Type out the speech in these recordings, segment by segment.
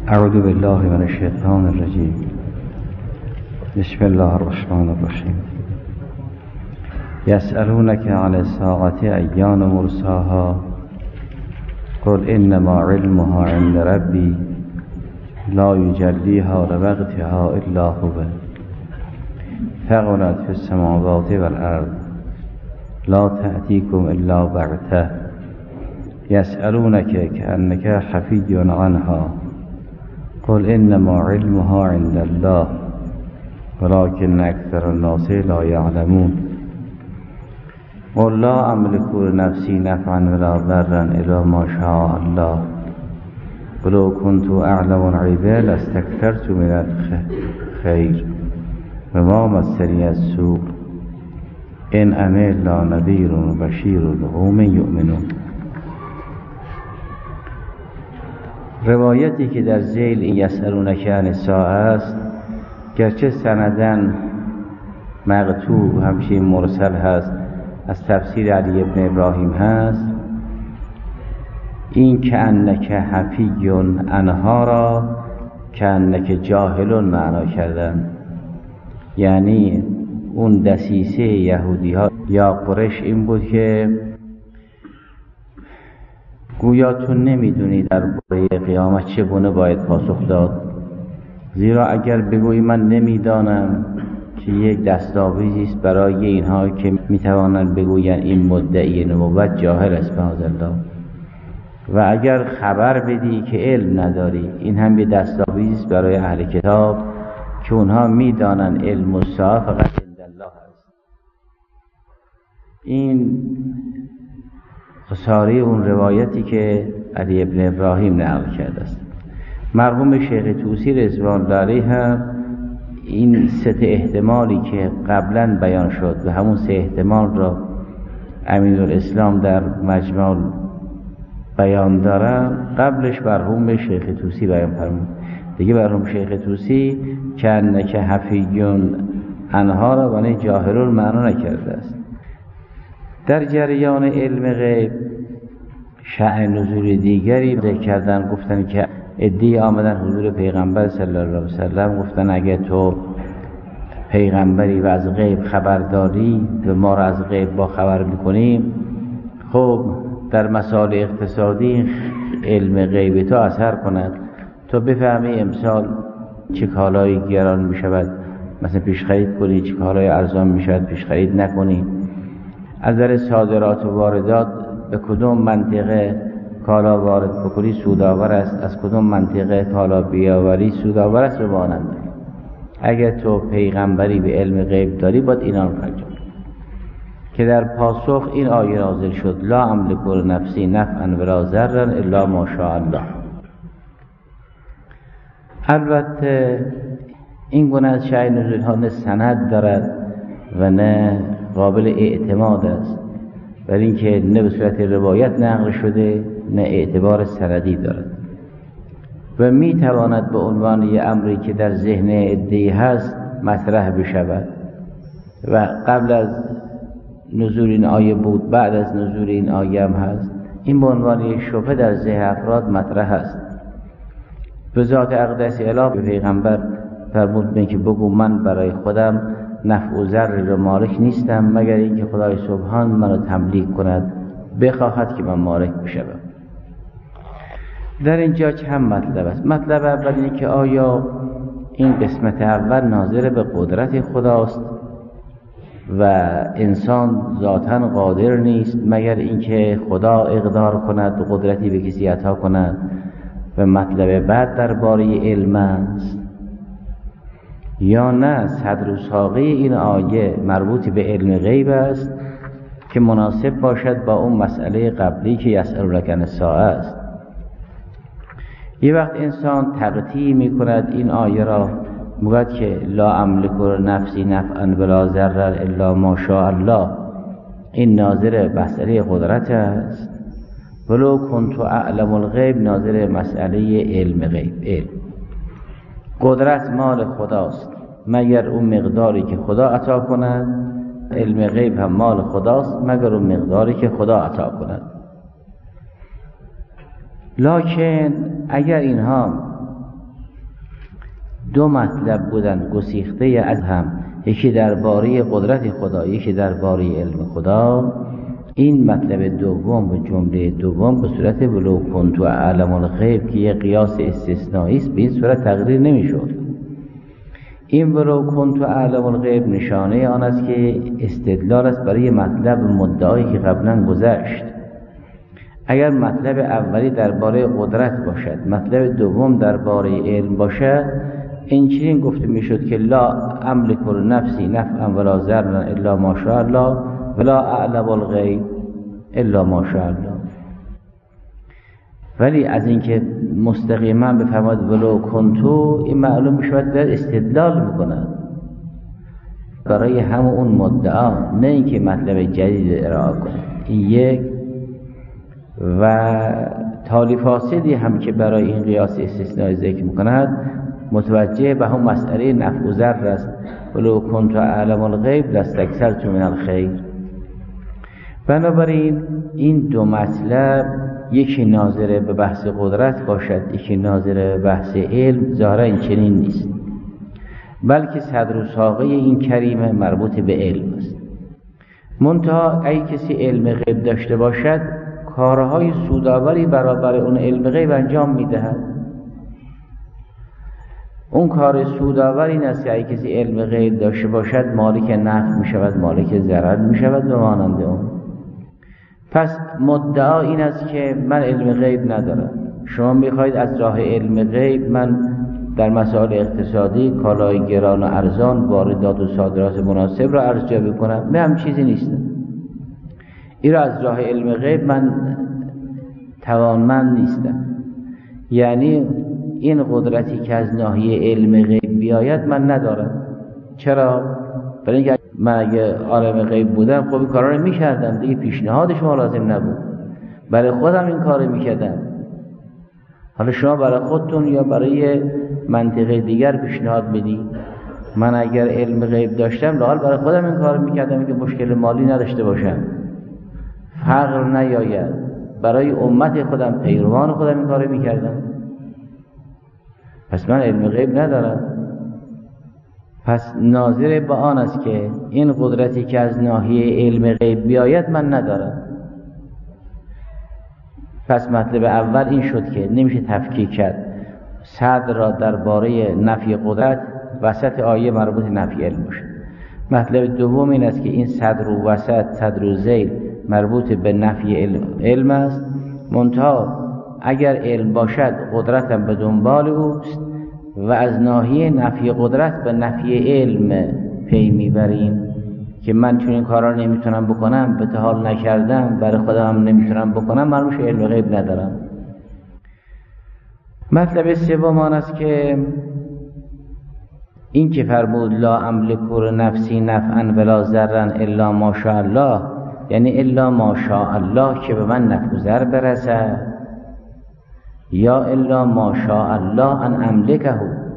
اعوذ بالله من الشیطان الرجیم. بسم الله الرحمن الرحیم. یسألونک عن الساعة ایان مرساها قل انما علمها عند ربی لا یجلیها لوقتها الا هو ثقلت فی السماوات والارض لا تأتیکم الا بغته یسألونک کأنک حفی عنها قل انما علمها عند الله ولكن اکثر الناس لا یعلمون. قل لا املك لنفسی نفعا ولا ضرا الا ما شاء الله ولو كنت اعلم الغیب لاستكثرت من الخیر وما مسنی السوء ان انا الا نذیر بشیر لقوم یؤمنون. روایتی که در ذیل یسألونک عن الساعه است، گرچه سندن مقطوع همچنین مرسل هست، از تفسیر علی ابن ابراهیم هست، این کأنک حفی عنها را کأنک جاهل معنا کردن، یعنی اون دسیسه یهودی ها یا قریش این بود که گویا تو نمیدونی درباره قیامت چگونه باید پاسخ داد، زیرا اگر بگویی من نمیدانم که یک دستاویزی است برای اینها که میتوانند بگویند این مدعی نبوت جاهل است معاذالله، و اگر خبر بدی که علم نداری این هم یه دستاویزی است برای اهل کتاب که اونها میدانند علم الساعه فقط عند الله است. این خساره اون روایتی که علی ابن ابراهیم نقل کرده است. مرحوم شیخ طوسی رضوان الله علیه هم این سه احتمالی که قبلا بیان شد و همون سه احتمال را امینالاسلام در مجموع بیان دارن، قبلش مرحوم شیخ طوسی بیان فرمود. دیگه مرحوم شیخ طوسی کأنک حفی عنها را برای جاهلون معنا نکرده است. در جریان علم غیب شأن نزول دیگری ذکر کردن، گفتن که عده‌ای آمدن حضور پیغمبر صلی الله علیه و سلم، گفتن اگه تو پیغمبری و از غیب خبرداری و ما را از غیب با خبر میکنیم، خب در مسائل اقتصادی علم غیب تو اثر کند، تو بفهمی امسال چه کالایی گران میشود، مثلا پیش خرید کنی، چه کالای ارزان میشود پیش خرید نکنی. از نظر صادرات و واردات به کدوم منطقه کالا وارد بکنی سودآور است، از کدوم منطقه کالا بیاوری سودآور است و مانند. اگر تو پیغمبری به علم غیب داری باید اینا رو انجام که در پاسخ این آیه نازل شد لا املک لنفسی نفعا ولا ضرا الا ما شاء الله. البته این گونه از شأن نزول ها نه سند دارد و نه قابل اعتماد است، ولی اینکه نه به صورت روایت نقل شده نه اعتبار سندی دارد و می تواند به عنوان یه امری که در ذهن عده‌ای هست مطرح بشود و قبل از نزول این آیه بود، بعد از نزول این آیه هم هست. این به عنوان یک شبهه در ذهن افراد مطرح است. به ذات اقدس اله به پیغمبر فرمود که بگو من برای خودم نفع و ضر را مالک نیستم مگر اینکه خدای سبحان منو تملیک کند بخواهد که من مالک بشم. در اینجا چند مطلب است. مطلب اول اینه که آیا این قسمت اول ناظر به قدرت خداست و انسان ذاتاً قادر نیست مگر اینکه خدا اقدار کند و قدرتی به کسی عطا کند، و مطلب بعد درباره علم است، یا نه صدر و ساقه این آیه مربوط به علم غیب است که مناسب باشد با اون مسئله قبلی که یسألونک عن الساعه است. یه وقت انسان تقطیع می کند این آیه را، میگوید که لا املک لنفسی نفعا ولا ضرا الا ما شاء الله، این ناظر مسئله قدرت است، ولو کنت اعلم الغیب ناظر مسئله علم غیب. علم قدرت مال خداست مگر اون مقداری که خدا عطا کند، علم غیب هم مال خداست مگر اون مقداری که خدا عطا کند. لکن اگر اینها دو مطلب بودن گسیخته از هم، یکی درباره قدرت خدا، یکی درباره علم خدا. این مطلب دوم و جمله دوم به صورت ولو کنت اعلم الغیب که یه قیاس استثنایی است به این صورت تقریر نمیشد. این ولو کنت اعلم الغیب نشانه آن است که استدلال است برای مطلب مدعایی که قبلا گذشت. اگر مطلب اولی درباره قدرت باشد، مطلب دوم درباره علم باشد، این چنین گفته میشد که لا املک نفسی نفعا ولا ضرا الا ما شاء الله ولا اعلم الغیب الا ما شاء الله. ولی از اینکه مستقیما بفرماد ولو کنتو، این معلوم میشود باید استدلال میکند برای همون اون مدعا، نه اینکه مطلب جدید ارائه کنه. این یک. و تالی فاسدی هم که برای این قیاس استثنایی ذکر میکند متوجه به هم مسئله نفع و ضر است. ولو کنت اعلم الغیب لاستکثرت من الخیر. بنابراین این دو مطلب، یکی ناظر به بحث قدرت باشد، یکی ناظر به بحث علم، ظاهرا این چنین نیست، بلکه صدر و ساقه این کریمه مربوط به علم است. منتها اگه کسی علم غیب داشته باشد، کارهای سودآوری برابر اون علم غیب انجام میدهد. اون کار سودآور این است که اگه کسی علم غیب داشته باشد مالک نفع می شود، مالک ضرر می شود و مانند اون. پس مدعا این است که من علم غیب ندارم. شما میخواید از راه علم غیب من در مسائل اقتصادی کالای گران و ارزان، واردات و صادرات مناسب را ارزیابی کنم. من هم چیزی نیستم. این را از راه علم غیب من توانمند نیستم. یعنی این قدرتی که از ناحیه علم غیب بیاید من ندارم. چرا؟ برای اینکه من اگه عالم غیب بودم خب این کارا رو میکردم دیگه، پیشنهاد شما لازم نبود، برای خودم این کارو میکردم. حالا شما برای خودتون یا برای منطقه دیگر پیشنهاد بدی. من اگر علم غیب داشتم لااقل برای خودم این کارو میکردم که مشکل مالی نداشته باشم، فقر نیاید. برای امت خودم، پیروان خودم این کارو میکردم. پس من علم غیب ندارم. پس ناظر به آن است که این قدرتی که از ناحیه علم غیب بیاید من ندارم. پس مطلب اول این شد که نمیشه تفکیک کرد صدر را درباره نفی قدرت وسط آیه مربوط نفی علم باشه. مطلب دوم این است که این صدر و وسط، صدر و ذیل مربوط به نفی علم است. منتها اگر علم باشد قدرتم به دنبال اوست و از ناحیه نفی قدرت به نفی علم پی میبریم که من چون این کارا نمیتونم بکنم، به حال نکردم، برای خودم هم نمیتونم بکنم، من روش علم غیب ندارم. مطلب سوم آن است که این که فرمود لا املک نفسی نفعا ولا ضرا الا ما شاء الله، یعنی الا ما شاء الله که به من نفع و ضر برسد، یا الا ما شاء الله ان املکه.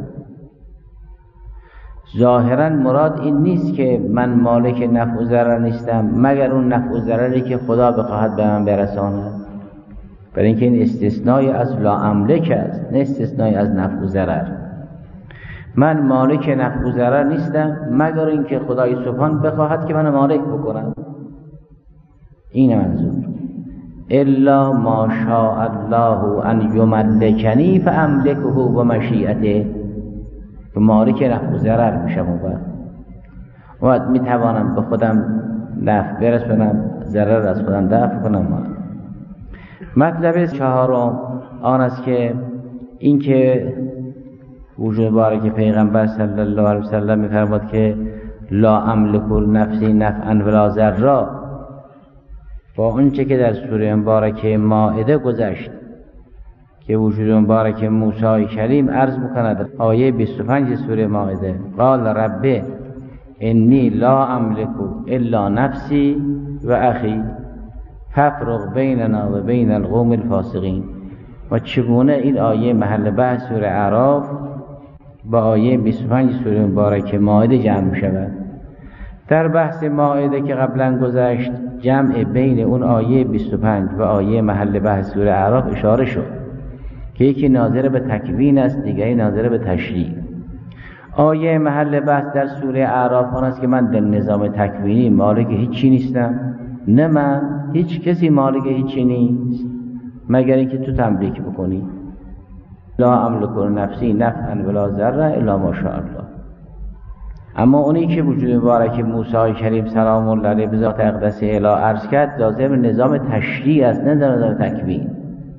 ظاهرا مراد این نیست که من مالک نفع و ضرر نیستم مگر اون نفع و ضرری که خدا بخواهد به من برساند. برای اینکه این استثنای از لا املک است، نه استثنای از نفع و ضرر. من مالک نفع و ضرر نیستم مگر اینکه خدای سبحان بخواهد که من مالک بکنم. این منظور. الا ما شاء الله ان یملکنی فاملکه و مشیئته، که مالک نفع و ضرر میشم و میتوانم به خودم نفع برسونم، ضرر از خودم دفع کنم. مطلب چهارم آن است که این که وجود مبارک پیغمبر صلی الله علیه وسلم میفرماد که لا املک نفسی نفعا ولا ضرا، با اونچه که در سوره مبارکه مائده گذشت که وجود مبارک موسی کلیم عرض میکند. آیه 25 سوره مائده قال رب انی لا املک الا نفسی و اخی فافرق بیننا و بین القوم الفاسقین. و چگونه این آیه محل بحث سوره اعراف با آیه 25 سوره مبارکه مائده جمع میشود. در بحث مائده که قبلا گذشت جمع بین اون آیه 25 و آیه محل بحث سوره اعراف اشاره شد که یکی ناظر به تکوین است، دیگری ناظر به تشریع. آیه محل بحث در سوره اعراف آن است که من در نظام تکوینی مالک هیچی نیستم. نه، من هیچ کسی مالک هیچی نیست مگر اینکه تو تملیک بکنی. لا املک نفسی نفعا ولا ضرا الا ما شاء الله. اما اونی که وجود مبارک موسی کریم سلام الله علیه به ذات اقدس اله عرض کرد لازم نظام تشریع است، نه نظام تکوین.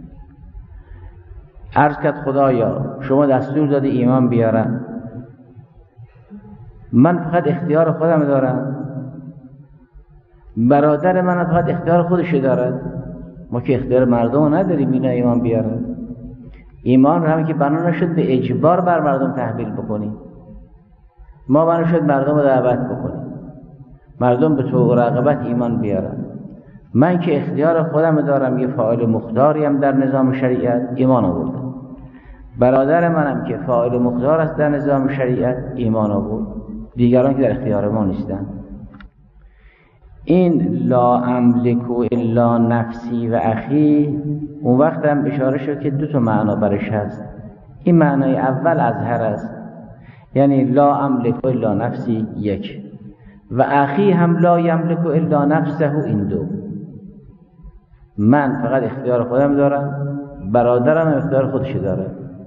عرض کرد خدایا شما دستور دادی ایمان بیارم، من فقط اختیار خودم دارم، برادر من فقط اختیار خودش دارد، ما که اختیار مردم نداریم اینا ایمان بیارن. ایمان رو هم که بنا نشد به اجبار بر مردم تحمیل بکنیم، ما بنا شد مردم رو دعوت بکنیم، مردم به طوع و رغبت ایمان بیارن. من که اختیار خودم دارم، یه فاعل مختاریم در نظام شریعت، ایمان آوردم. برادر منم که فاعل مختار است در نظام شریعت، ایمان آورد. دیگران که در اختیار ما نیستن. این لا املک الا نفسی و اخی اون وقت هم اشاره شد که دو تا معنا برش هست. این معنای اول اظهر است، یعنی لا املک الا نفسی یک، و اخی هم لا یملک الا نفسه، این دو. من فقط اختیار خودم دارم، برادرم اختیار خودش داره.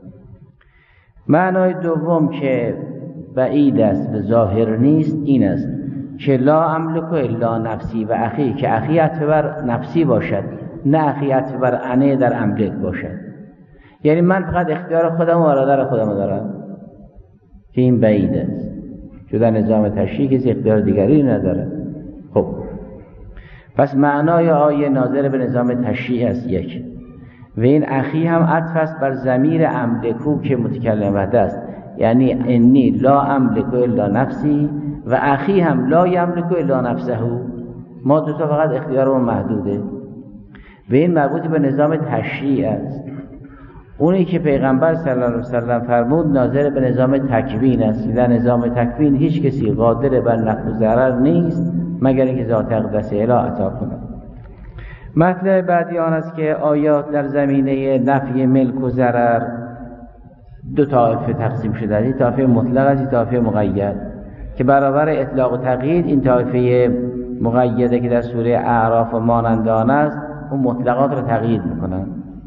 معنای دوم که بعید است و ظاهر نیست این است که لا املک الا نفسی و اخی، که اخی عطف بر نفسی باشد، نه اخی عطف بر انه در املک باشد. یعنی من فقط اختیار خودم و برادر خودم دارم، که این بعید است، چون در نظام تشریع کسی اختیار دیگری نداره. خب پس معنای آیه ناظر به نظام تشریع است یک، و این اخی هم عطف است بر ضمیر املکو که متکلم وحده است، یعنی انی لا املک الا نفسی و اخی هم لا یملک الا نفسه، ما دو تا فقط اختیارمون محدوده. و این مربوط به نظام تشریع است. اونی که پیغمبر صلی الله علیه وسلم فرمود ناظر به نظام تکوین است. در نظام تکوین هیچ کسی قادر بر نفع و ضرر نیست مگر اینکه ذات اقدس اله عطا کند. مطلب بعدی آن است که آیات در زمینه نفی ملک و ضرر دو طایفه تقسیم شده است. این طایفه مطلق است، این طایفه مقید، که برابر اطلاق و تقیید این طایفه مقیده که در سوره اعراف و مانند آن است اون مطلقات رو تقیید میکنن.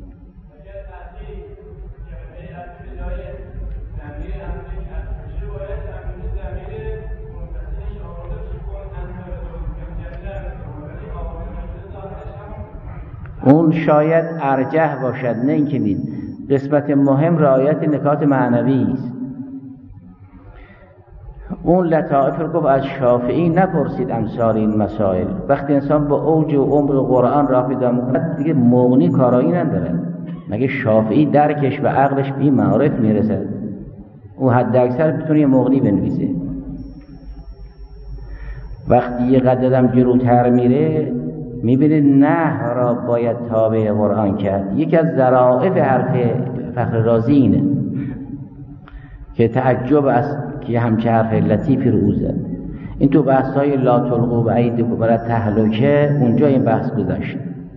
اون شاید ارجح باشد، نه اینکه نیست. قسمت مهم رعایت نکات معنوی است. اون لطائف رو گفت از شافعی نپرسید امثال این مسائل. وقتی انسان با اوج و عمق قرآن راه پیدا می‌کند دیگه مغنی کارایی نداره. مگه شافعی درکش و عقلش به این معارف میرسد؟ او حد اکثر بتونه یه مغنی بنویسه. وقتی یه قدم جلوتر میره میبینه نه را باید تابع قرآن کرد. یکی از ظرافت حرف فخر رازی اینه که تعجب است که همچه حرف لطیفی رو زد. این تو بحث‌های لا تلقوا بأیدیکم برای تهلکه اونجا این بحث گذاشت.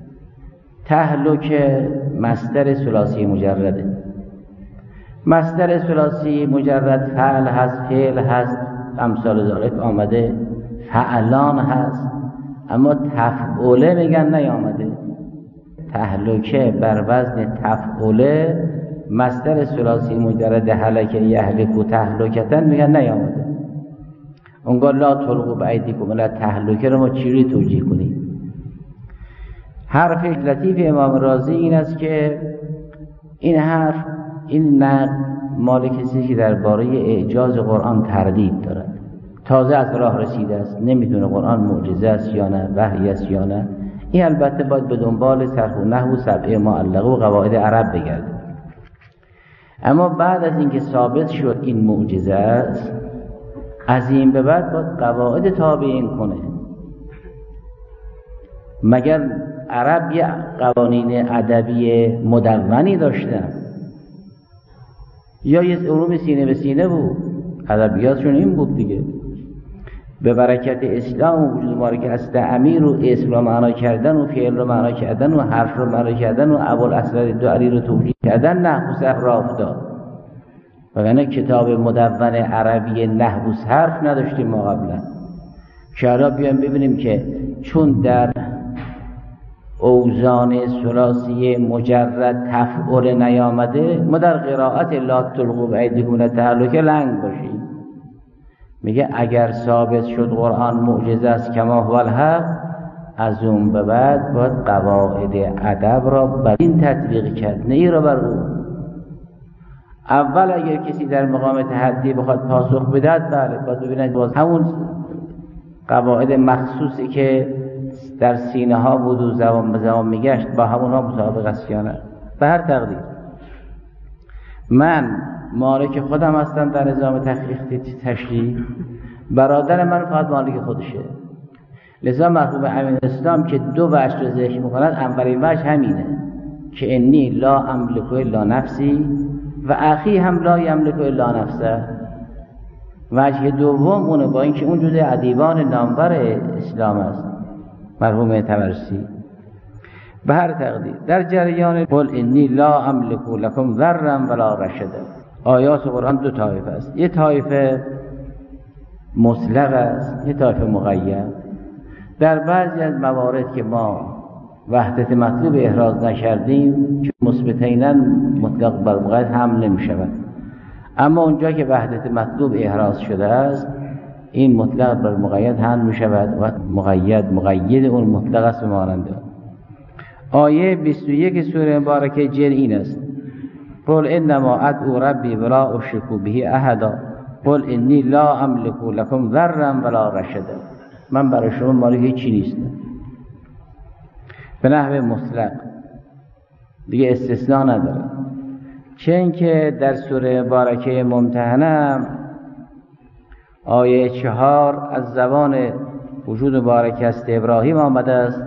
تهلکه مصدر ثلاثی مجرده. مصدر ثلاثی مجرد فعل هست، فعل هست، امثال ذالک آمده، فعلان هست، اما تفعوله میگن نیامده. تهلکه بر وزن تفعوله مصدر ثلاثی مجرد هلکه یهلک و تهلکتن میگن نیامده. اونگاه لا تلقوا بأیدیکم الی تهلکه رو ما چجوری توجیه کنیم؟ حرف لطیف امام رازی این است که این حرف این نقد مال کسی که درباره اعجاز قرآن تردید دارد، تازه از راه رسیده است، نمیدونه قرآن معجزه است یا نه، وحی است یا نه. این البته باید به دنبال صرف و نحو و سبعه معلقه و قواعد عرب بگرده. اما بعد از اینکه ثابت شد این معجزه است، از این به بعد باید قواعد تابعین کنه. مگر عرب یه قوانین ادبی مدونی داشتن یا یه علوم سینه به سینه بود؟ ادبیاتشون این بود دیگه. به برکت اسلام و وجود مبارک استعمیر و اسم رو معنا کردن و فعل رو معنا کردن و حرف رو معنا کردن و ابوالاسود دعری رو توجیه کردن، نحو صح را افتاد. وگرنه کتاب مدون عربی نحو و صرف نداشتیم ما قبلا، که حالا بیایم ببینیم که چون در اوزان ثلاثی مجرد تفعول نیامده، ما در قرائت لا تلقوا بایدیکم الی التهلکه لنگ باشیم. میگه اگر ثابت شد قرآن معجزه است کما هو الحق، از اون به بعد باید قواعد ادب را بر این تطبیق کرد، نه ای را بر او. اول اگر کسی در مقام تحدی بخواد پاسخ بدهد، بله باید ببینید باز همون قواعد مخصوصی که در سینه ها بود و زبان به زبان میگشت با همون ها مطابق است یا نه. به هر تقدیر من مالک خودم هستم در نظام تحقیق تشریح، برادر من فقط مالک خودشه. لذا مرحوم امین اسلام که دو وجه رو ذکر میکند، اولین وجه همینه که انی لا املک الا نفسی و اخی هم لا یملک الا نفسه. وجه دوم اونه، با اینکه اون جزء ادیبان نامور اسلام است مرحوم طبرسی. به هر تقدیر در جریان قل انی لا املک لکم ضرا ولا رشدا، آیات قرآن دو طایفه است، یه طایفه مطلق است، یه طایفه مقید. در بعضی از موارد که ما وحدت مطلوب احراز نکردیم که مثبتینا مطلق بر مقید حمل نمی شود، اما اونجا که وحدت مطلوب احراز شده است این مطلق بر مقید حمل می شود و مقید اون مطلق است به ماننده. آیه 21 سوره مبارکه جن این است: قل انما ادعو ربی ولا اشرک به احدا قل انی لا املک لکم ضرا ولا رشدا. من برای شما مالک هیچی نیستم، به نحو مطلق، دیگه استثناء نداره. چون که در سوره مبارکه ممتحنه آیه 4 از زبان وجود مبارک است ابراهیم آمده است: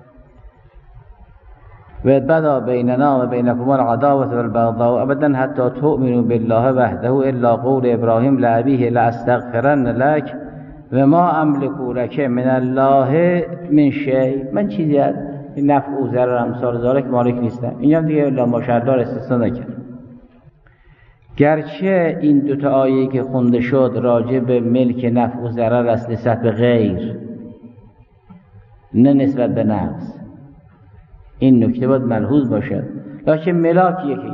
و بدا بیننا و بینکم العداوة والبغضاء ابدا حتی تؤمنوا بالله وحده الا قول ابراهیم لابیه لاستغفرن لک و ما املک لک من الله من شیء. من چیزی از نفع و ضرر امثال ذالک مالک نیستم. اینجا دیگه الا ماشاءالله استثناء نکرد. گرچه این دوتا آیه که خونده شد راجع به ملک نفع و ضرر است نسبت به غیر، نه نسبت به نفس، این نکته باید ملحوظ باشد. لکن ملاک یکی.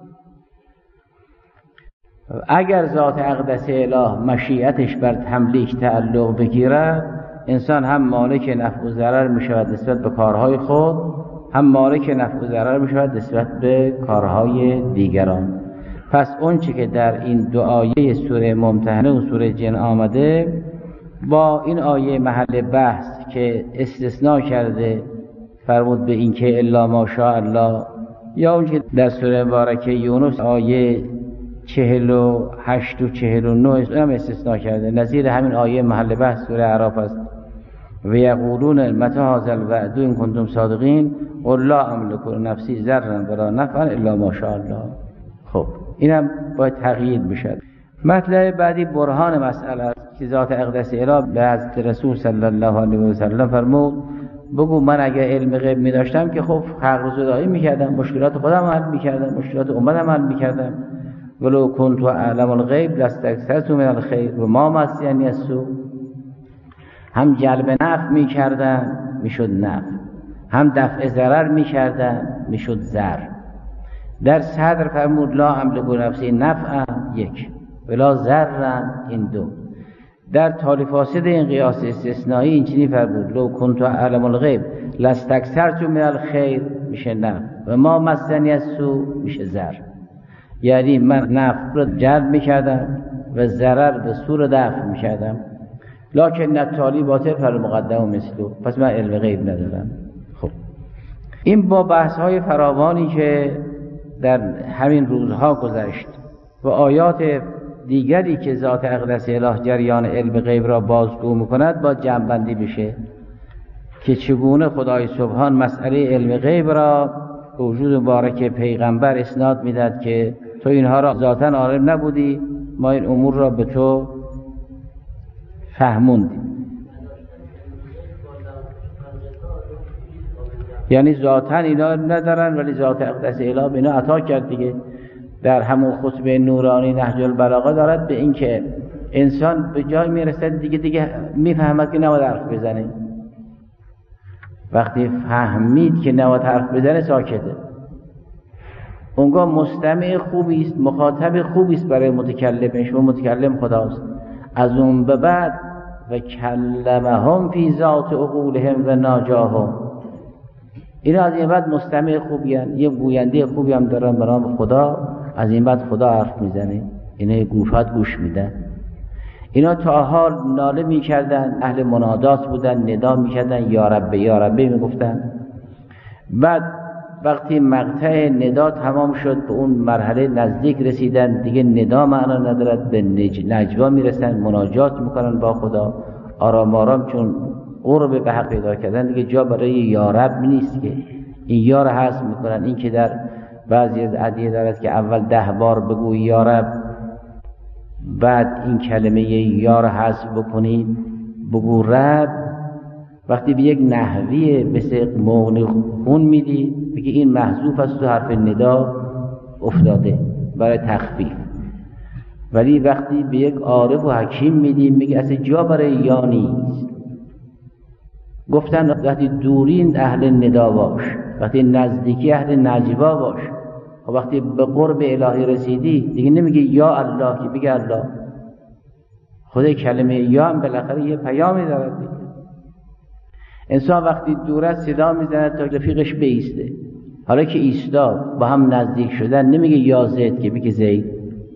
اگر ذات اقدس اله مشیعتش بر تملیک تعلق بگیرد، انسان هم مالک نفع و ضرر می شود نسبت به کارهای خود، هم مالک نفع و ضرر می شود نسبت به کارهای دیگران. پس اون چی که در این دو آیه سوره ممتحنه و سوره جن آمده با این آیه محل بحث که استثناء کرده فرمود به این که الا ماشاء الله، یا اون که در سوره مبارکه یونس آیه 48 و 49 هم استثناء کرده، نظیر همین آیه محل بحث سوره اعراف است: و یقولون متى هذا الوعد ان کنتم صادقین قل لا املک نفسی ضرا ولا نفعا الا ماشاء الله. خب اینم باید تغییر بشد. مطلب بعدی برهان مسئله است که ذات اقدس اله به حضرت رسول صلی الله علیه و سلم فرمود: بگو من اگه علم غیب می داشتم که خب حق زدایی می کردم، مشکلات خودم حل می کردم، مشکلات امتم حل می کردم. ولو کنت اعلم الغیب لاستکثرت من الخیر و ما مسنی السوء. هم جلب نفع می کردم میشد نفع، هم دفع ضرر می کردم میشد ضرر. در صدر فرمود لا املک نفسی نفعا یک ولا ضرا این دو. در تالی فاسد این قیاس استثنایی اینچنین فرمود: لو کنت اعلم الغیب لاستکثرت من الخیر میشه نفع و ما مسنی السوء میشه ضرر. یعنی من نفع رو جلب میکردم و ضرر به سور دفع میکردم. لکن نتالی باطل فر مقدم و مثلو، پس من علم غیب ندارم. خب این با بحث های فراوانی که در همین روزها گذشت و آیات دیگری که ذات اقدس اله جریان علم غیب را بازگو میکند با جمع‌بندی بشه که چگونه خدای سبحان مسئله علم غیب را به وجود مبارک پیغمبر اسناد میداد که تو اینها را ذاتاً عالم نبودی، ما این امور را به تو فهموندیم. یعنی ذاتاً اینا ندارن ولی ذات اقدس اله به اینا عطا کرد دیگه. در همون خطبه نورانی نهج البلاغه دارد به این که انسان به جای میرسد دیگه میفهمد که نباید حرف بزنه. وقتی فهمید که نباید حرف بزنه ساکته. اونگاه مستمع خوبی است، مخاطب خوبی است برای متکلمش و متکلم خداست. از اون به بعد و کلمهم فی ذات عقولهم و ناجاهم، اینا از این بعد مستمع خوبی هستند، یه گوینده خوبی هم دارن به نام خدا. از این بعد خدا حرف میزنه، اینا گوشات گوش میدن. اینا تا حال ناله میکردن، اهل منادات بودن، ندا میکردن، یا رب یا رب میگفتن. بعد وقتی مقطع ندا تمام شد، به اون مرحله نزدیک رسیدن، دیگه ندا معنا ندارد، به نجوا میرسن، مناجات میکنن با خدا آرام آرام، چون قرب به حق پیدا کردن دیگه جا برای یا رب نیست که این یا را حذف میکنن. این که در بعضی از ادعیه دارد که اول 10 بار بگو یا رب، بعد این کلمه یا را حذف بکنید بگو رب. وقتی به یک نحوی مثل مغنی خون میدی بگی این محذوف است تو حرف ندا افتاده برای تخفیف. ولی وقتی به یک عارف و حکیم میدی میگه اصلا جا برای یا نیست. گفتن وقتی دورین اهل ندا باش، وقتی نزدیکی اهل نجوا باش. و وقتی به قرب الهی رسیدی دیگه نمیگه یا الله، که بگه الله. خود کلمه یا هم بالاخره یه پیامی دارد دیگه. انسان وقتی دور است صدا میزنه تا رفیقش بیسته. حالا که ایستاد با هم نزدیک شدن نمیگه یا زید، که بگه زید.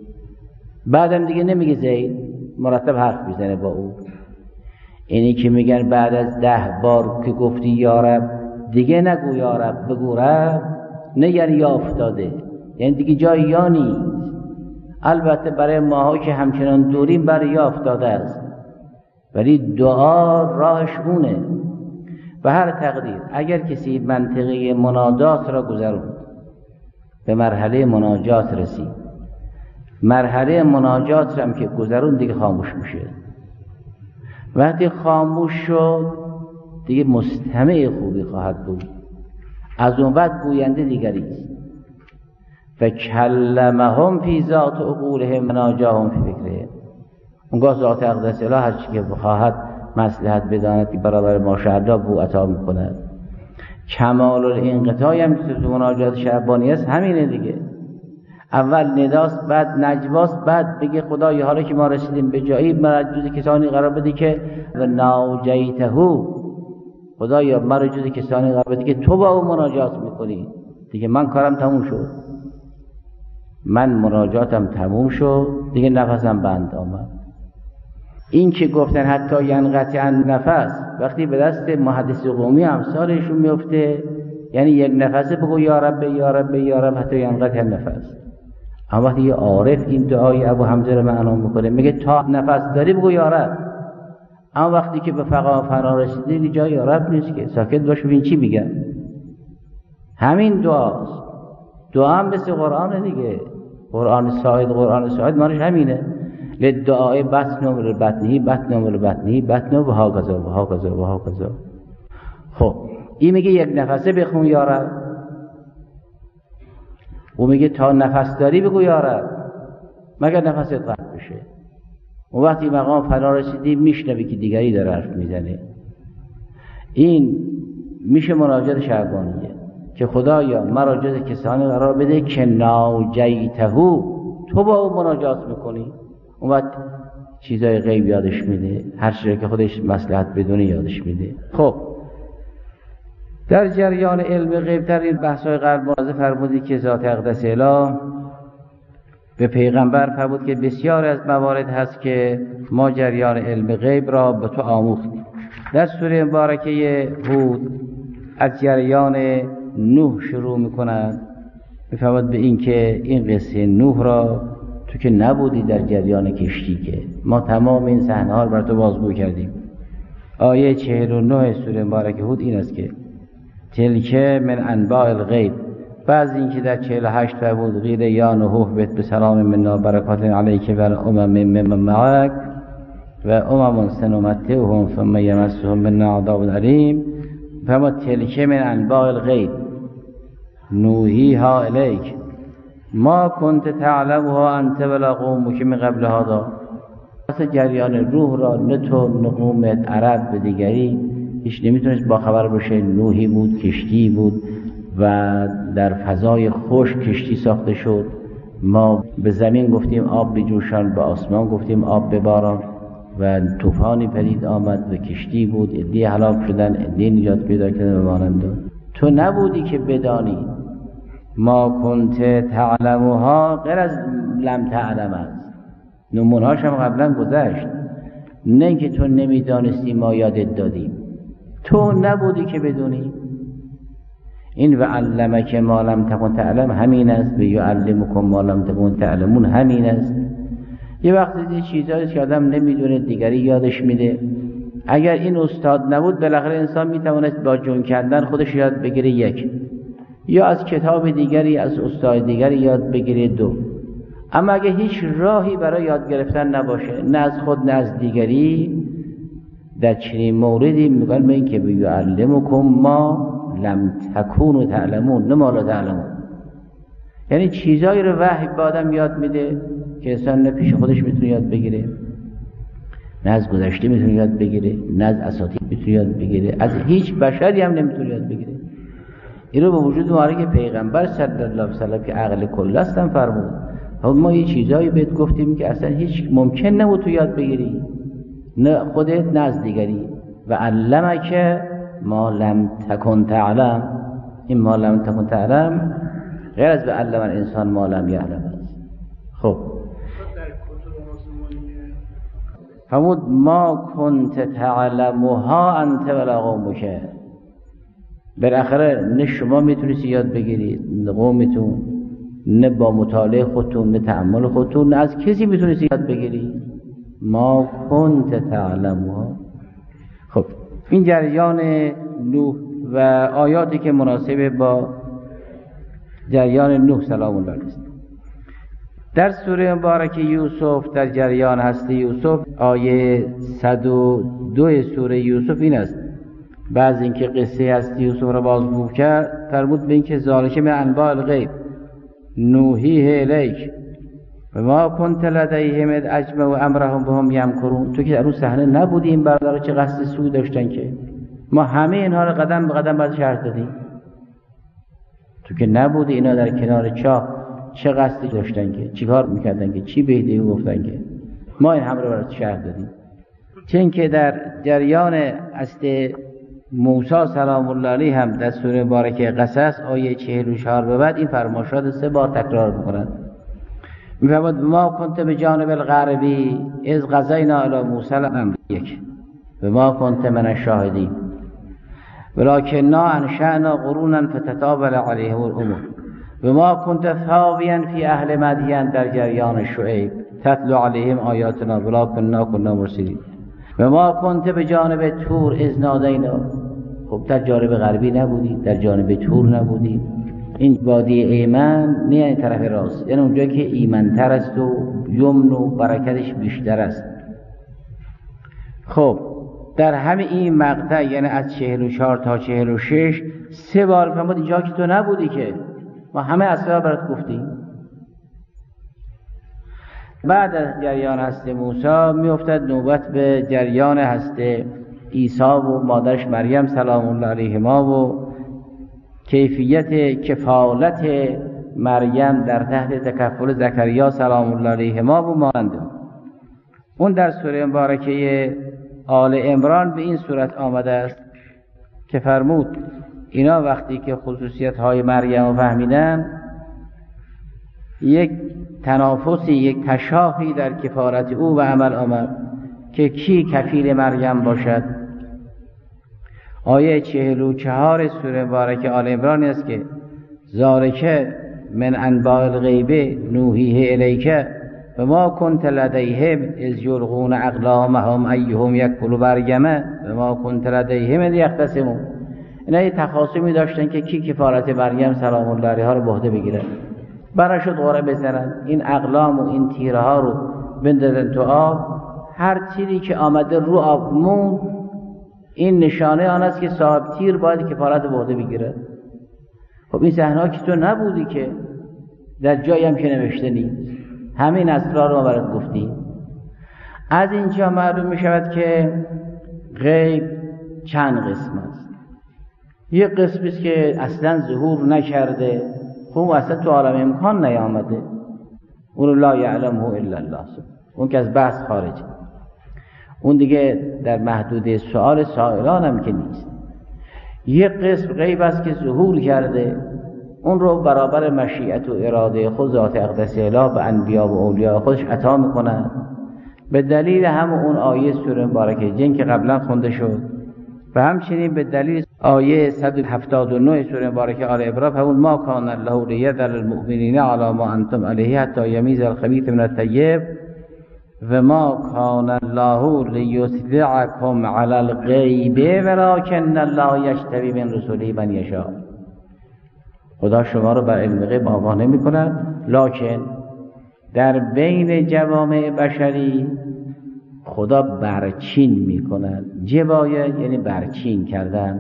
بعدم دیگه نمیگه زید، مرتب حرف میزنه با او. اینی که میگن بعد از 10 بار که گفتی یا رب دیگه نگو یا رب، بگو رب. نه یعنی یا افتاده، یعنی دیگه جای یا نیست. البته برای ماها که همچنان دوریم برای یا افتاده است، ولی دعا راهش اونه. به هر تقدیر اگر کسی منطقه مناجات را گذروند، به مرحله مناجات رسید، مرحله مناجات را هم که گذروند دیگه خاموش میشه. وقتی خاموش شد دیگه مستمع خوبی خواهد بود. از اون بعد گوینده دیگری است. و کلمهم فی ذات عقولهم ناجاهم فی فکرهم. اونگاه ذات اقدس اله هر چی که بخواهد مصلحت بداند که برابر ماشاءالله بو عطا میکند. کمال الانقطاع هم که تو مناجات شعبانی است همینه دیگه. اول نداست، بعد نجواست، بعد بگه خدای حالا که ما رسیدیم به جایی مرا جز کسانی قرار بده که و ناجیته، خدایا مرا جز کسانی قرار بده که تو با او مناجات میکنی. دیگه من کارم تموم شد، من مناجاتم تموم شد، دیگه نفسم بند آمد. این که گفتن حتی ینقطع نفس، وقتی به دست محدث قومی امثالشون میفته، یعنی یک نفسه بگو یا رب یا رب یا رب حتی ینقطع نفس. اما وقتی یه عارف این دعای ابو حمزه رو معنا میکنه میگه تا نفس داری بگو یا رب. اما وقتی که به فنا رسیدی دیگه جای یا رب نیست که، ساکت باش ببین چی میگن. همین دعاست. دعا هم مثل قرآن دیگه. قرآن ساید معنیش همینه. لدعای بطن و بطنی بطن و بطنی بطن و ها کذا و ها کذا و ها کذا. خب این میگه یک نفسه بخون یا رب، او میگه تا نفس داری بگو یا رب مگر نفست قطع بشه. اون وقتی مقام فنا رسیدی میشنوی که دیگری داره حرف میزنه. این میشه مناجات شعبانیه که خدایا مرا جز کسانی قرار بده که ناجیته، تو با او مناجات میکنی. اون وقت چیزای غیب یادش میده، هر چیزی که خودش مصلحت بدونه یادش میده. خب در جریان علم غیب تر این بحث‌های قبل ملاحظه فرمودید که ذات اقدس اله به پیغمبر فرمود که بسیار از موارد هست که ما جریان علم غیب را به تو آموختیم. در سوره مبارکه هود از جریان نوح شروع می‌کند، می‌فرماید به این که این قصه نوح را تو که نبودی در جریان کشتی که ما تمام این صحنه‌ها رو بر تو بازگو کردیم. آیه 49 سوره مبارکه هود این است که تلکه من انباء الغیب. بعض این که در 48 فرمود غیر یا نوح بت بسلام منا برکات علیک و الامم ممن معک و امم سنمتعهم ثم یمسهم منا عذاب علیم. فرمود تلکه من انباء الغیب نوحیها الیک، ما کنت تعلمها انت ولا قومک من قبل هذا. واسه جریان روح را نه تو نه قومت عرب به دیگری هیچ نمیتونست با خبر باشه. نوحی بود، کشتی بود و در فضای خشک کشتی ساخته شد. ما به زمین گفتیم آب بجوشان، به آسمان گفتیم آب بباران و طوفانی پدید آمد و کشتی بود. عده‌ای هلاک شدن، عده‌ای نجات پیدا کردن و مانند. تو نبودی که بدانی. ما کنت تعلمها غیر از لم تعلم است. نمونهاش هم قبلا گذشت. نه که تو نمیدانستی ما یادت دادیم، تو نبودی که بدونی. این و علمک ما لم تکن تعلم همین است، و یعلمکم ما لم تکن تعلمون همین است. یه وقتی چیزایی که آدم نمیدونه دیگری یادش میده. اگر این استاد نبود بالاخره انسان میتواند با جون کندن خودش یاد بگیره یک، یا از کتاب دیگری از استاد دیگری یاد بگیره دو. اما اگه هیچ راهی برای یاد گرفتن نباشه، نه از خود نه از دیگری، در چنین موردی میگن به این که بیعلمکم ما لم تکونوا تعلمون، نه ما لا تعلمون. یعنی چیزایی رو وحی به آدم یاد میده که انسان نه پیش خودش میتونه یاد بگیره، نه از گذشته میتونه یاد بگیره، نه از اساطیر میتونه یاد بگیره، از هیچ بشری هم نمیتونه یاد بگیره. این رو به وجود معرفی پیغمبر صلی الله علیه و سلم که عقل کل هستن فرمود. ما یه چیزایی بهت گفتیم که اصلا هیچ ممکن نبود تو یاد بگیری، نه خودت نه از دیگری. و علمک ما لم تکن تعلم. این ما لم تکن تعلم غیر از به علم الانسان ما لم یعلم است. خب فرمود ما کنت تعلمها انت ولا قومک. بالاخره نه شما میتونید یاد بگیرید، نه قومتون، نه با مطالعه خودتون، نه تأمل خودتون، نه از کسی میتونید یاد بگیرید. ما کنت تعلمها. خب این جریان نوح و آیاتی که مناسب با جریان نوح سلام الله علیه است. در سوره مبارکه یوسف در جریان هستی یوسف آیه 102 سوره یوسف این است. بعض اینکه قصه هستی یوسف را بازگو کرد، فرمود به اینکه ذالک من انباء الغیب نوحیه الیک و ما کنت لدیهم اذ اجمعوا امرهم بهم یمکرون. تو که در اون صحنه نبودی این برادرها چه قصد سوء داشتن که ما همه اینها رو قدم به قدم باید شرح دادیم. تو که نبودی اینا در کنار چاه چه قصدی داشتن که چیکار میکردن که چی بهدهی گفتن که ما این همه رو برات شرح دادیم. چون که در جریان است موسی سلام الله علیه هم در سوره مبارکه قصص آیه 44 به بعد این فرمایشات 3 بار تکرار میکنند. میفرماد ما کنت به جانب الغربی اذ قضینا الی موسی الامر یک و ما کنت من الشاهدین ولکننا انشأنا قرونا فتتابع علیهم الامور و ما کنت ثاویا فی اهل مدین در جریان شعیب تتلو علیهم آیاتنا ولکننا کنا مرسلین و ما کنت به جانب تور اذ نادینا. خب در جانب غربی نبودی، در جانب تور نبودی. این وادی ایمن نه یعنی طرف راست، یعنی اونجایی که ایمن‌تر است و یمن و برکتش بیشتر است. خب در همه این مقطع یعنی از 44 تا 46 3 بار فرمود اینجا که تو نبودی که ما همه اسباب برات گفتیم. بعد از جریان هست موسی میافتد نوبت به جریان هست عیسی و مادرش مریم سلام الله علیهما و کیفیت کفالت مریم در تحت تکفل زکریا سلام الله علیهما و مانند. اون در سوره مبارکه آل عمران به این صورت آمده است که فرمود اینا وقتی که خصوصیت های مریم رو فهمیدن یک تنافسی، یک تشاحی در کفارت او و عمل آمد که کی کفیل مریم باشد. آیه 44 سوره مبارکه آل عمران است که ذالک من انباء الغیب نوحیه الیک و ما کنت لدیهم اذ یلقون اقلامهم ایهم یکفل مریم و ما کنت لدیهم اذ یختصمون. اینا یه تخاصمی داشتن که کی کفارت مریم سلام الله علیها رو به عهده بگیره. براشو قرعه بزنن این اقلام و این تیره ها رو بندازن تو آب، هر تیری که آمده رو آب مون این نشانه آن است که صاحب تیر باید کفارت به عهده بگیره. خب این صحنه که تو نبودی که در جایی هم که نوشته نیست. همین اسرار رو ما برات گفتیم. از اینجا معلوم می شود که غیب چند قسم است. یک قسمی است که اصلا ظهور نکرده، خب اصلا تو عالم امکان نیامده، اون لا یعلمه الا الله، اون که از بحث خارجه، اون دیگه در محدوده سؤال سائلان هم که نیست. یک قسم غیب است که ظهور کرده، اون رو برابر مشیت و اراده خود ذات اقدس اله به انبیا و اولیاء خودش عطا میکنه، به دلیل همون اون آیه سوره مبارکه جن که قبلا خونده شد و همچنین به دلیل آیه 179 سوره مبارکه آل عمران، همون ما کان الله لیذر المؤمنین علی ما انتم علیه حتی یمیز الخبیث من الطیب و ما کان الله لیطلعکم علی الغیب ولکن الله یجتبی من رسله من یشاء. خدا شما رو بر علم غیب آگاه نمی کند، لکن در بین جوامع بشری خدا برچین می کند. جبایه یعنی برچین کردن،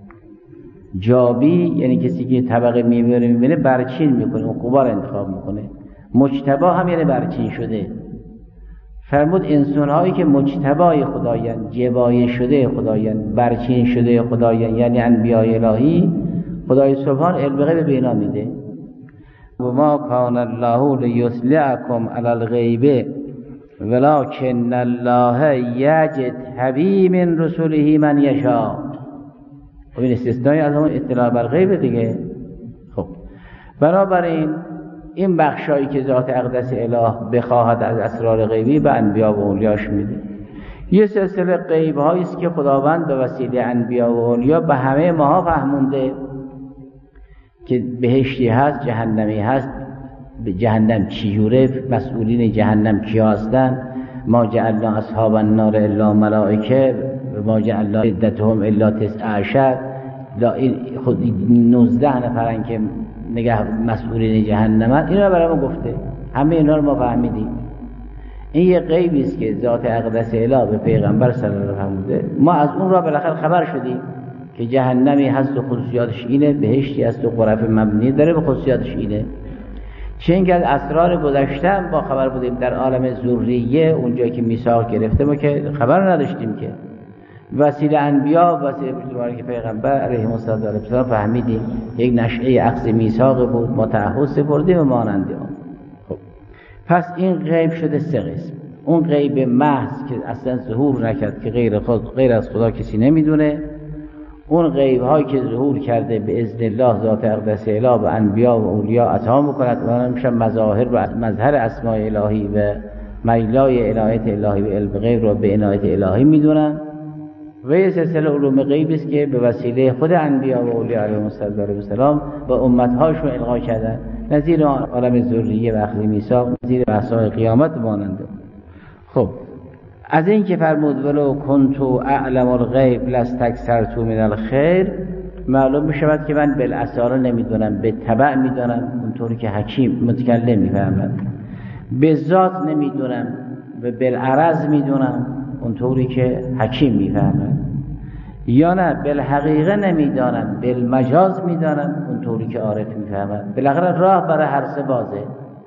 جابی یعنی کسی که طبقه میبینه برچین میکنه، اون قبار انتخاب میکنه. مجتبا هم یعنی برچین شده. فرمود انسان هایی که مجتبای خدایند، جبایه شده خدایند، برچین شده خدایند، یعنی انبیاء الهی، خدای سبحان علم غیب به اینا میده. و ما کان الله لیطلعکم علی الغیب ولکن الله یجتبی من رسله من یشاء. و این استثنایی از اون اطلاع بر غیب دیگه. خب بنابراین این بخشایی که ذات اقدس اله بخواهد از اسرار غیبی به انبیا و اولیاش میده. یه سلسله غیب هایی است که خداوند به وسیله انبیا و اولیا به همه ماها فهمونده که بهشتی هست، جهنمی هست، به جهنم چجوره، مسئولین جهنم کیا هستن، ما جعلنا اصحاب النار الا ملائکه و ما جعلنا عدتهم الا 19 خود 19 نفرن که نگه مسئولین جهنمن. اینا برای ما گفته، همه اینا رو ما فهمیدیم. این یه غیبی است که ذات اقدس اله به پیغمبر صلی الله علیه و فرموده. ما از اون را بالاخره خبر شدیم که جهنمی هست و خصوصیاتش اینه، بهشتی هست و غرف مبنی داره به خصوصیاتش اینه. چه اینکه از اسرار گذشته با خبر بودیم. در عالم ذریه اونجایی که میثاق گرفته ما که خبر نداشتیم، که وسیله انبیا و وسیله مبارک پیغمبر علیهم السلام فهمیدیم یک نشأه اخذ میثاق بود، ما تعهد سپردیم و مانند آن. خب پس این غیب شده سه قسم. اون غیب محض که اصلا ظهور نکرد که غیر از خدا کسی نمیدونه. اون غیب هایی که ظهور کرده به اذن الله ذات اقدس اله به انبیا و اولیا عطا میکند و اونها میشن مظاهر و مظهر اسماء الهی و میلای عنایت الهی و علم غیب رو به عنایت الهی میدونن. و یه سلسله علوم غیبی است که به وسیله خود انبیا و اولیا علیهم السلام به امت‌هاشون القا کردن، نظیر عالم ذریه و اخذ میثاق، نظیر بحث‌های قیامت ماننده. خب از این که فرمود ولو کنت اعلم الغیب لاستکثرت من الخیر، معلوم میشود که من بالاسرار نمیدونم، به تبع میدونم اونطوری که حکیم متکلم میفهمد، به ذات نمیدونم و بالعرض میدونم اونطوری که حکیم میفهمد، یا نه بالحقیقه نمیدانم، بالمجاز میدانم اونطوری که عارف میفهمد. بالاخره راه برای هر سه بازه.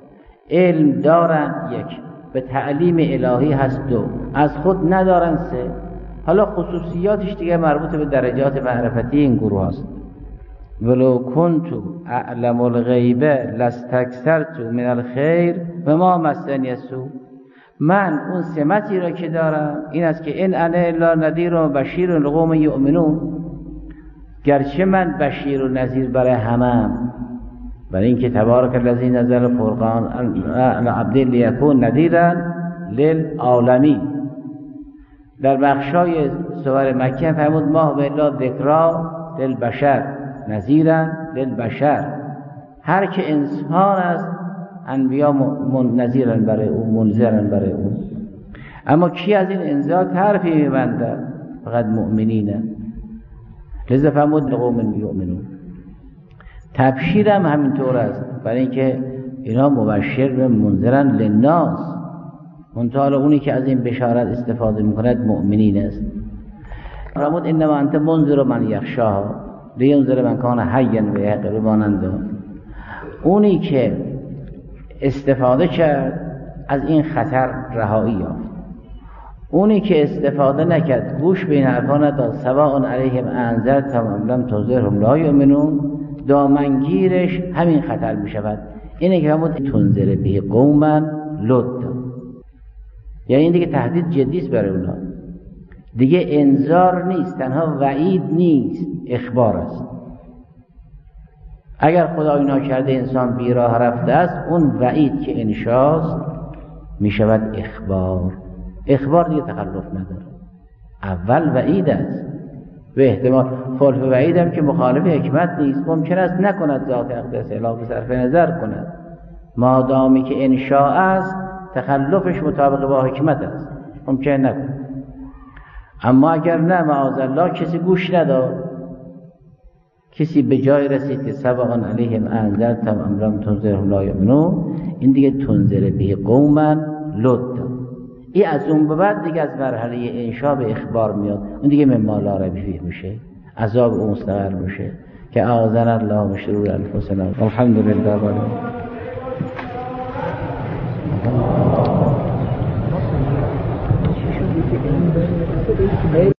علم دارن یک، به تعلیم الهی هست دو، از خود ندارن سه. حالا خصوصیاتش دیگه مربوط به درجات معرفتی این گروه هست. ولو کنت اعلم الغیب لاستکثرت من الخیر و ما مسنی السوء. من اون سمتی را که دارم این است که ان انا الا نذیر و بشیر لقوم یؤمنون، گرچه من بشیر و نذیر برای همم، برای اینکه تبارک الذی نزل الفرقان علی عبده لیکون نذیرا للعالمین. در بخشای سور مکه فرمود ما و الا ذکرا للبشر نذیرا للبشر. هر که انسان است انبیا نذیرا برای او، منذرا برای او. اما کی از این انذار حرفی میبنده؟ فقط مؤمنین. لذا فرمود لقوم یؤمنون. تبشیر هم همینطور است، برای اینکه اینا مبشر و منذرن للناس. منتها اونی که از این بشارت استفاده میکند مؤمنین است. فرمود انما انت منذر من یخشاها لینذر من کان حیا و یعقل مانند. اونی که استفاده کرد از این خطر رهایی یافت. اونی که استفاده نکرد، گوش به این حرفا نداد، سواء علیهم انذرتهم ام لم تنذرهم لا یؤمنون، دامنگیرش همین خطر می شود. اینه که همون تنذر به قوما لد، یعنی این دیگه تهدید جدی است برای اونها، دیگه انذار نیست، تنها وعید نیست، اخبار است. اگر خدا اینا کرده انسان بیراه رفته است، اون وعید که انشاست می شود اخبار. اخبار دیگه تخلف نداره، اول وعید است و احتمال خلف وعید هم که مخالف حکمت نیست، ممکن است نکند ذات اقدس اله صرف نظر کند، مادامی که انشاء است تخلفش مطابق با حکمت است، ممکن نکند. اما اگر نه معاذالله کسی گوش نداد، کسی به جای رسید که سواء علیهم انذرتهم ام لم تنذرهم لا یؤمنون، این دیگه تنذر به قوما لد، این از اون به بعد دیگه از مرحله انشاء به اخبار میاد، اون دیگه مما لا ریب فیه میشه، عذاب اون مستقر میشه که اعاذنا الله من شرور انفسنا والحمدلله رب العالمین.